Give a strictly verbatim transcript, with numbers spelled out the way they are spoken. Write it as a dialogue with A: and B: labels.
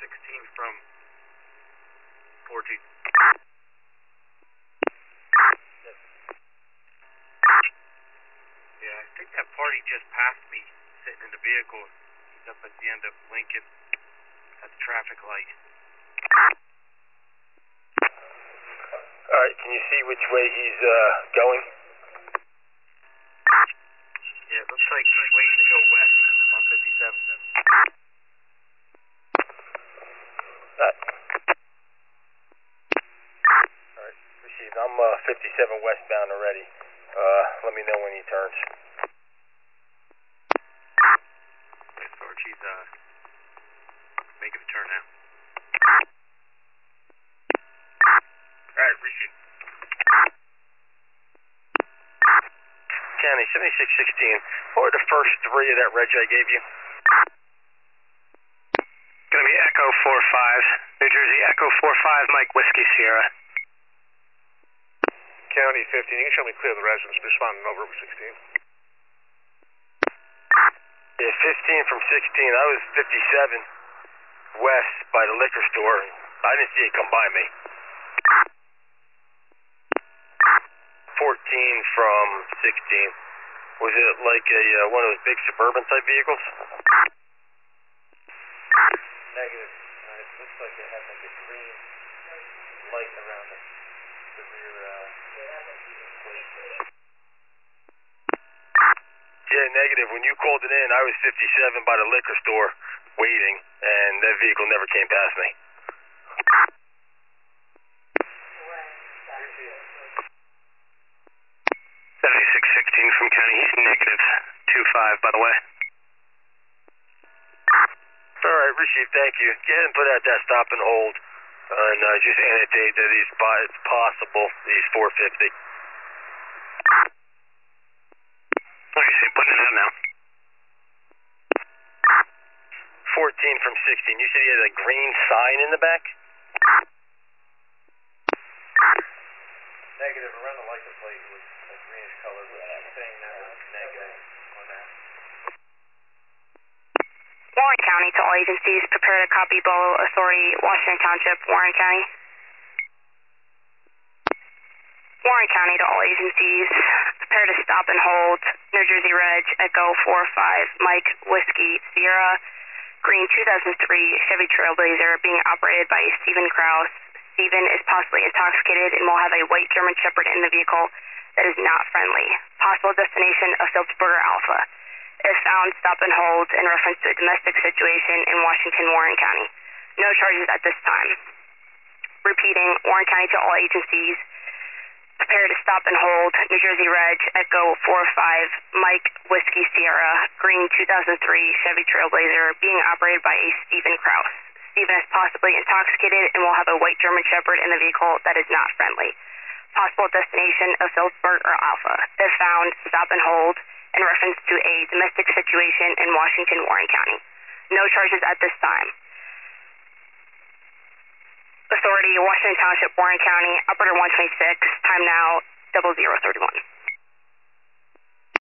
A: sixteen from fourteen. Yeah, I think that party just passed me sitting in the vehicle. He's up at the end of Lincoln at the traffic light.
B: Alright, can you see which way he's uh, going?
A: Yeah, it looks like he's waiting to go west on fifty-seven.
B: Alright. Alright, received. I'm uh, fifty-seven westbound already. Uh, let me know when he turns.
A: Okay, Sarge, he's uh, making a turn now. Alright, received.
B: County, seventy-six sixteen. What were the first three of that reg I gave you?
C: Gonna be Echo four five. New Jersey Echo four five, Mike Whiskey Sierra.
D: County fifteen, you can show me clear the residence responding over sixteen.
B: Yeah, fifteen from sixteen. I was fifty-seven west by the liquor store. I didn't see it come by me. fourteen from sixteen. Was it like a uh, one of those big suburban type vehicles? Negative. Uh, it looks like it had like a green light around the, the rear uh, plate. Yeah, negative. When you called it in, I was fifty-seven by the liquor store waiting, and that vehicle never came past me.
C: seventy-six sixteen from County. He's negative two five, by the way.
B: All right, received. Thank you. Go ahead and put out that stop and hold, and uh, just annotate that he's it's possible he's four fifty.
C: Like I say, putting it out now.
B: fourteen from sixteen. You said he had a green sign in the back? Negative. Around the license plate was a greenish color, but she's saying that was negative on that.
E: Warren County to all agencies, prepare to copy Bolo Authority, Washington Township, Warren County. Warren County to all agencies, prepare to stop and hold, New Jersey Reg, Echo four five, Mike Whiskey Sierra, green two thousand three Chevy Trailblazer being operated by Stephen Kraus. Stephen is possibly intoxicated and will have a white German Shepherd in the vehicle that is not friendly. Possible destination of Phillipsburger Alpha. If found, stop and hold in reference to a domestic situation in Washington, Warren County. No charges at this time. Repeating, Warren County to all agencies, prepare to stop and hold, New Jersey Reg, Echo four five, Mike Whiskey Sierra, green two thousand three Chevy Trailblazer being operated by a Stephen Kraus. Stephen is possibly intoxicated and will have a white German Shepherd in the vehicle that is not friendly. Possible destination of Phillipsburg or Alpha. If found, stop and hold in reference to a domestic situation in Washington, Warren County. No charges at this time. Authority, Washington Township, Warren County, operator one twenty-six, time now double zero thirty-one.